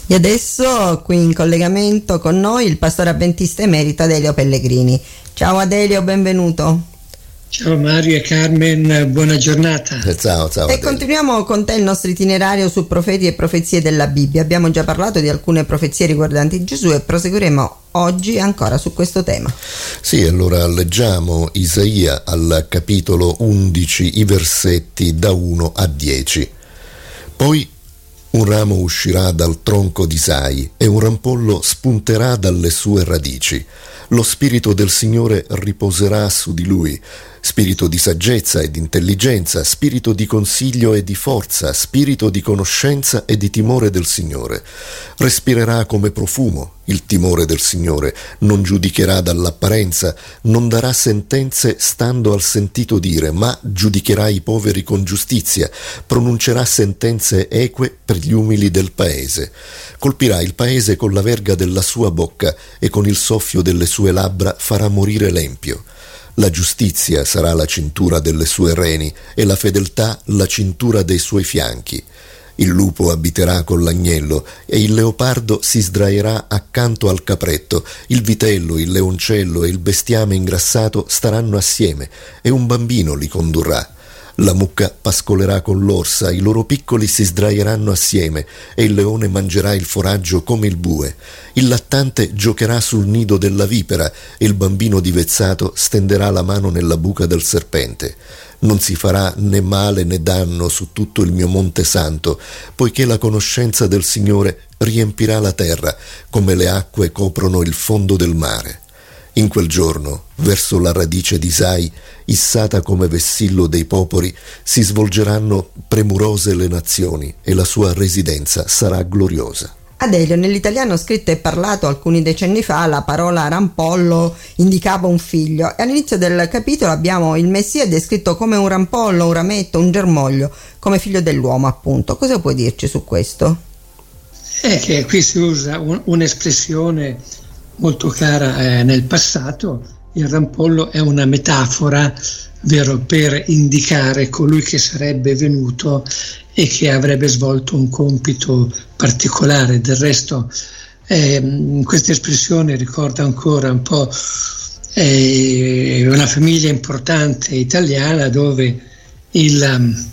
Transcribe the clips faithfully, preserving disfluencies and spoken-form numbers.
E adesso qui in collegamento con noi il pastore avventista emerito Adelio Pellegrini. Ciao Adelio, benvenuto. Ciao Mario e Carmen, buona giornata. Eh, ciao, ciao. E Adelio. continuiamo con te il nostro itinerario su profeti e profezie della Bibbia. Abbiamo già parlato di alcune profezie riguardanti Gesù e proseguiremo oggi ancora su questo tema. Sì, allora leggiamo Isaia al capitolo undici, i versetti da uno a dieci. Poi un ramo uscirà dal tronco di Isai e un rampollo spunterà dalle sue radici. Lo spirito del Signore riposerà su di lui, spirito di saggezza e di intelligenza, spirito di consiglio e di forza, spirito di conoscenza e di timore del Signore. Respirerà come profumo il timore del Signore, non giudicherà dall'apparenza, non darà sentenze stando al sentito dire, ma giudicherà i poveri con giustizia, pronuncerà sentenze eque per gli umili del paese. Colpirà il paese con la verga della sua bocca e con il soffio delle sue labbra farà morire l'empio. La giustizia sarà la cintura delle sue reni e la fedeltà la cintura dei suoi fianchi. Il lupo abiterà con l'agnello e il leopardo si sdraierà accanto al capretto. Il vitello, il leoncello e il bestiame ingrassato staranno assieme e un bambino li condurrà. La mucca pascolerà con l'orsa, i loro piccoli si sdraieranno assieme e il leone mangerà il foraggio come il bue. Il lattante giocherà sul nido della vipera e il bambino divezzato stenderà la mano nella buca del serpente. Non si farà né male né danno su tutto il mio monte santo, poiché la conoscenza del Signore riempirà la terra, come le acque coprono il fondo del mare. In quel giorno, verso la radice di Isai, issata come vessillo dei popoli, si svolgeranno premurose le nazioni e la sua residenza sarà gloriosa. Adelio, nell'italiano scritto e parlato alcuni decenni fa la parola rampollo indicava un figlio e all'inizio del capitolo abbiamo il Messia descritto come un rampollo, un rametto, un germoglio, come figlio dell'uomo appunto. Cosa puoi dirci su questo? È che qui si usa un, un'espressione molto cara eh, nel passato. Il rampollo è una metafora, vero, per indicare colui che sarebbe venuto e che avrebbe svolto un compito particolare. Del resto eh, questa espressione ricorda ancora un po' eh, una famiglia importante italiana dove il, um,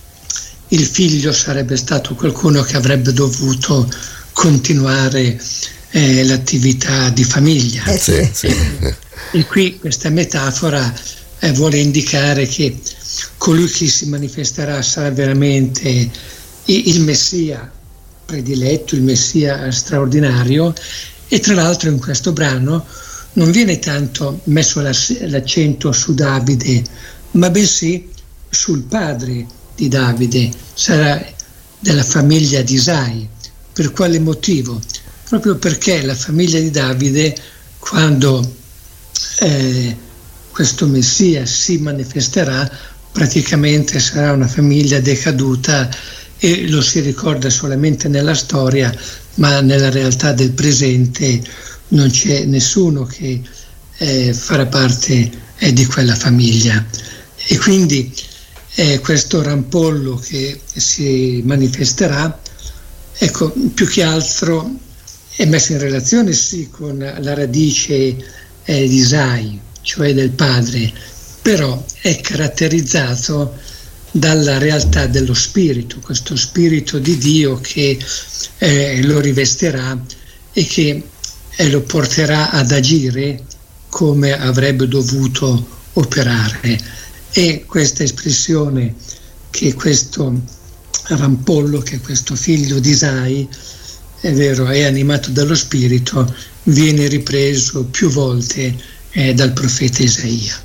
il figlio sarebbe stato qualcuno che avrebbe dovuto continuare eh, l'attività di famiglia. Eh sì, sì. E qui questa metafora eh, vuole indicare che colui che si manifesterà sarà veramente il Messia prediletto, il Messia straordinario, e tra l'altro in questo brano non viene tanto messo l'accento su Davide, ma bensì sul padre di Davide, sarà della famiglia di Isai. Per quale motivo? Proprio perché la famiglia di Davide, quando eh, questo Messia si manifesterà, praticamente sarà una famiglia decaduta e lo si ricorda solamente nella storia, ma nella realtà del presente non c'è nessuno che eh, farà parte eh, di quella famiglia. E quindi eh, questo rampollo che si manifesterà, ecco, più che altro è messo in relazione sì con la radice eh, di Isai, cioè del padre, però è caratterizzato dalla realtà dello spirito, questo spirito di Dio che eh, lo rivestirà e che eh, lo porterà ad agire come avrebbe dovuto operare. E questa espressione che questo rampollo, che questo figlio di Isai, è vero, è animato dallo spirito, viene ripreso più volte eh, dal profeta Isaia.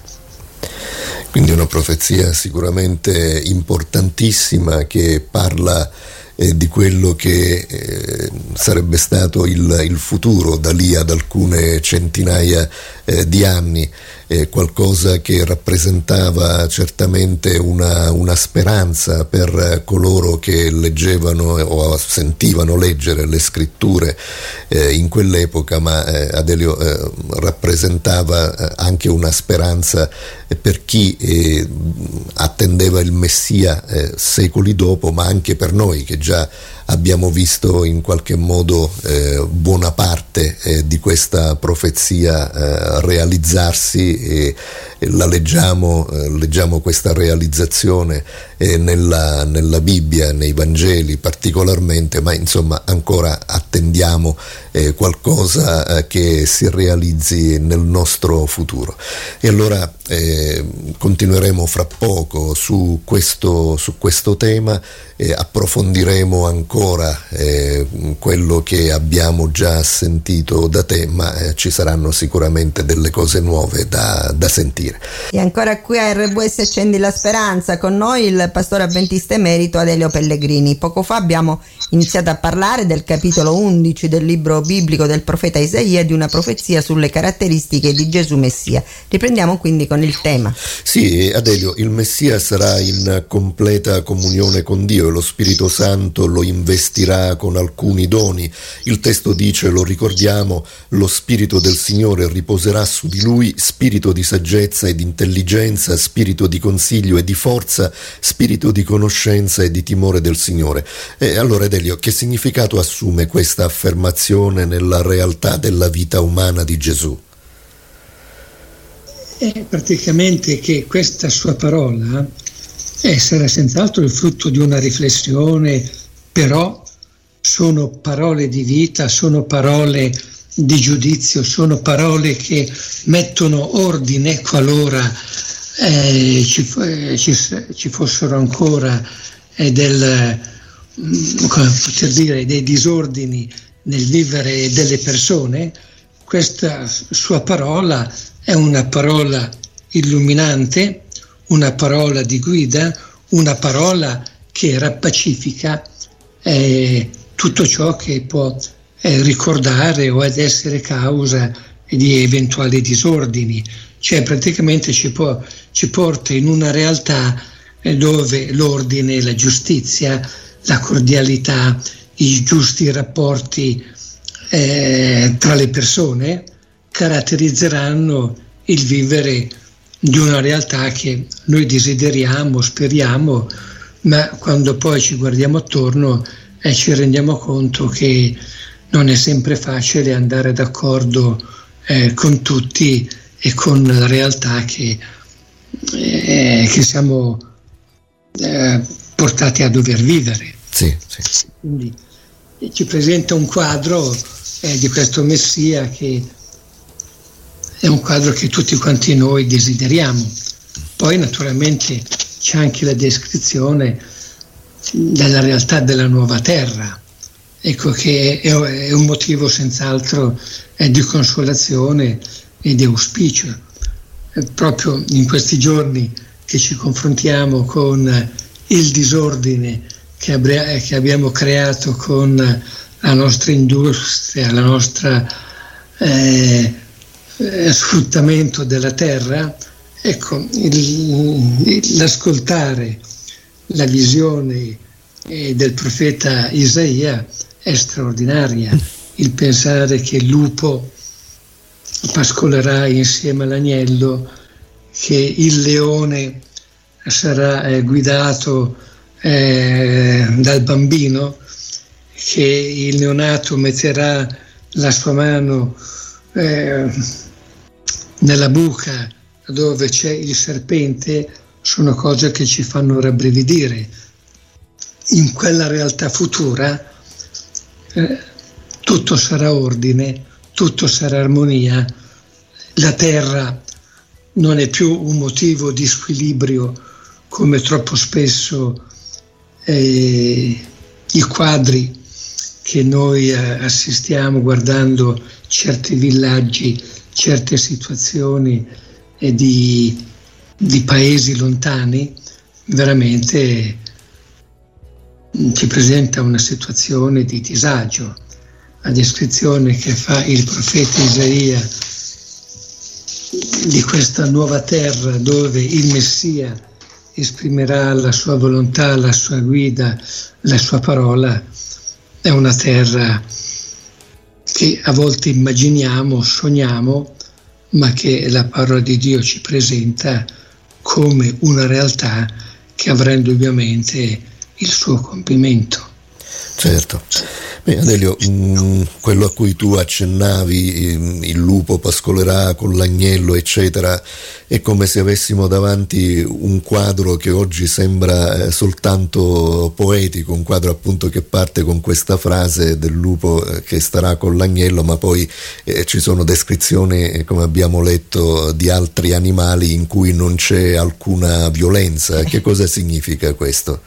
Quindi una profezia sicuramente importantissima che parla eh, di quello che eh, sarebbe stato il, il futuro da lì ad alcune centinaia eh, di anni. eh, qualcosa che rappresentava certamente una, una speranza per coloro che leggevano o sentivano leggere le scritture eh, in quell'epoca, ma eh, Adelio eh, rappresentava eh, anche una speranza eh, per chi eh, attendeva il Messia eh, secoli dopo, ma anche per noi che già abbiamo visto in qualche modo eh, buona parte eh, di questa profezia eh, realizzarsi, e, e la leggiamo, eh, leggiamo questa realizzazione eh, nella, nella Bibbia, nei Vangeli particolarmente, ma insomma ancora attendiamo eh, qualcosa eh, che si realizzi nel nostro futuro. E allora eh, continueremo fra poco su questo, su questo tema, eh, approfondiremo ancora eh, quello che abbiamo già sentito da te, ma eh, ci saranno sicuramente delle cose nuove da, da sentire. E ancora qui a R W S Accendi la Speranza, con noi il pastore avventista emerito Adelio Pellegrini. Poco fa abbiamo iniziato a parlare del capitolo undici del libro biblico del profeta Isaia, di una profezia sulle caratteristiche di Gesù Messia. Riprendiamo quindi con il tema. Sì, Adelio, il Messia sarà in completa comunione con Dio e lo Spirito Santo lo investirà con alcuni doni. Il testo dice, lo ricordiamo, lo Spirito del Signore riposerà su di lui, spirito di saggezza e di intelligenza, spirito di consiglio e di forza, spirito di conoscenza e di timore del Signore. E allora, Adelio, che significato assume questa affermazione nella realtà della vita umana di Gesù? È praticamente che questa sua parola sarà senz'altro il frutto di una riflessione, però sono parole di vita, sono parole di giudizio, sono parole che mettono ordine qualora eh, ci, eh, ci, ci fossero ancora eh, del, come poter dire, dei disordini nel vivere delle persone. Questa sua parola è una parola illuminante, una parola di guida, una parola che rappacifica eh, tutto ciò che può eh, ricordare o ad essere causa di eventuali disordini. Cioè praticamente ci, può, ci porta in una realtà eh, dove l'ordine, la giustizia, la cordialità, i giusti rapporti eh, tra le persone caratterizzeranno il vivere di una realtà che noi desideriamo, speriamo, ma quando poi ci guardiamo attorno e eh, ci rendiamo conto che non è sempre facile andare d'accordo eh, con tutti e con la realtà che, eh, che siamo eh, portati a dover vivere. Sì, sì. Quindi eh, ci presenta un quadro eh, di questo Messia che è un quadro che tutti quanti noi desideriamo. Poi naturalmente c'è anche la descrizione della realtà della nuova terra, ecco, che è un motivo senz'altro di consolazione e di auspicio. Proprio in questi giorni che ci confrontiamo con il disordine che, abbia, che abbiamo creato con la nostra industria, la nostra eh, sfruttamento della terra, ecco, il, l'ascoltare la visione eh, del profeta Isaia è straordinaria. Il pensare che il lupo pascolerà insieme all'agnello, che il leone sarà eh, guidato eh, dal bambino, che il neonato metterà la sua mano eh, nella buca dove c'è il serpente, sono cose che ci fanno rabbrividire. In quella realtà futura eh, tutto sarà ordine, tutto sarà armonia, la terra non è più un motivo di squilibrio come troppo spesso eh, i quadri che noi eh, assistiamo guardando certi villaggi, certe situazioni eh, di, di paesi lontani, veramente ci presenta una situazione di disagio. La descrizione che fa il profeta Isaia di questa nuova terra dove il Messia esprimerà la sua volontà, la sua guida, la sua parola, è una terra che a volte immaginiamo, sogniamo, ma che la parola di Dio ci presenta come una realtà che avrà indubbiamente il suo compimento. Certo. Beh, Adelio, mh, quello a cui tu accennavi, il lupo pascolerà con l'agnello, eccetera, è come se avessimo davanti un quadro che oggi sembra eh, soltanto poetico, un quadro appunto che parte con questa frase del lupo eh, che starà con l'agnello, ma poi eh, ci sono descrizioni, come abbiamo letto, di altri animali in cui non c'è alcuna violenza. Che cosa significa questo?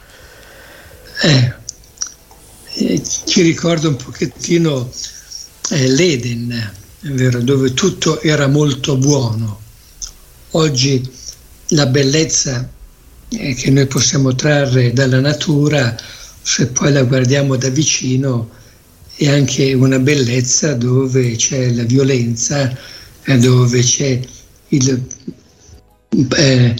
Eh. Eh, ci ricorda un pochettino eh, l'Eden, è vero, dove tutto era molto buono. Oggi la bellezza eh, che noi possiamo trarre dalla natura, se poi la guardiamo da vicino, è anche una bellezza dove c'è la violenza, eh, dove c'è il, eh,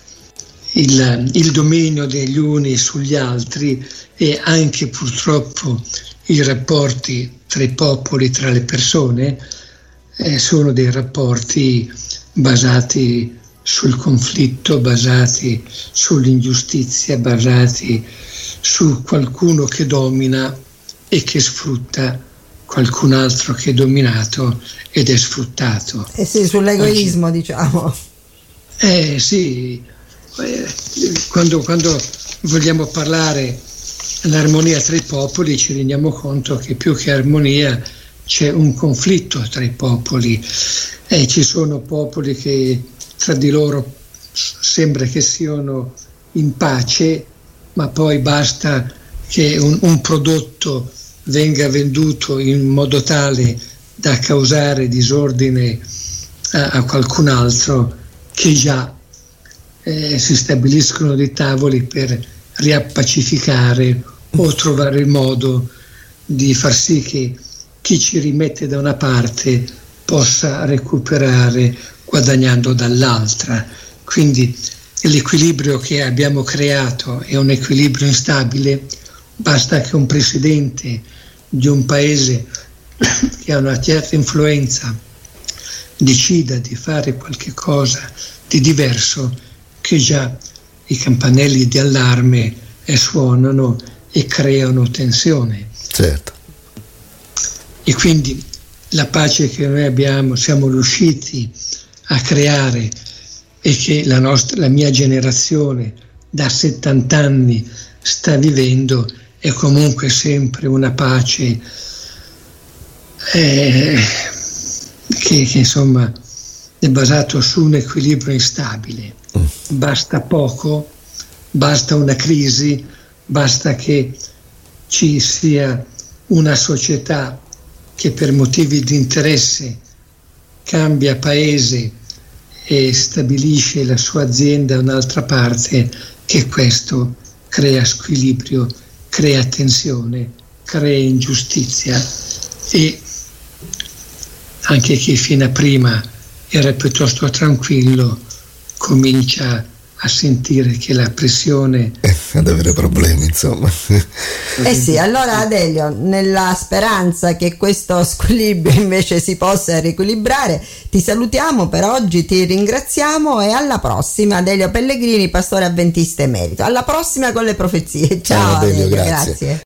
il, il dominio degli uni sugli altri, e anche purtroppo i rapporti tra i popoli, tra le persone, eh, sono dei rapporti basati sul conflitto, basati sull'ingiustizia, basati su qualcuno che domina e che sfrutta qualcun altro che è dominato ed è sfruttato. Eh sì, sull'egoismo, oggi, diciamo. Eh sì, eh, quando, quando vogliamo parlare l'armonia tra i popoli ci rendiamo conto che più che armonia c'è un conflitto tra i popoli, e ci sono popoli che tra di loro sembra che siano in pace, ma poi basta che un, un prodotto venga venduto in modo tale da causare disordine a, a qualcun altro, che già eh, si stabiliscono dei tavoli per riappacificare o trovare il modo di far sì che chi ci rimette da una parte possa recuperare guadagnando dall'altra. Quindi l'equilibrio che abbiamo creato è un equilibrio instabile. Basta che un presidente di un paese che ha una certa influenza decida di fare qualche cosa di diverso, che già i campanelli di allarme eh, suonano e creano tensione. Certo. E quindi la pace che noi abbiamo, siamo riusciti a creare, e che la nostra, la mia generazione da settanta anni sta vivendo, è comunque sempre una pace eh, che, che insomma è basato su un equilibrio instabile. Mm. Basta poco, basta una crisi, basta che ci sia una società che per motivi di interesse cambia paese e stabilisce la sua azienda da un'altra parte, che questo crea squilibrio, crea tensione, crea ingiustizia, e anche chi fino a prima era piuttosto tranquillo comincia a sentire che la pressione eh, ad avere problemi, insomma. Eh sì, allora Adelio, nella speranza che questo squilibrio invece si possa riequilibrare, ti salutiamo per oggi, ti ringraziamo e alla prossima. Adelio Pellegrini, pastore avventista emerito. Alla prossima con le profezie. Ciao, Ciao Adelio, Adelio, grazie. grazie.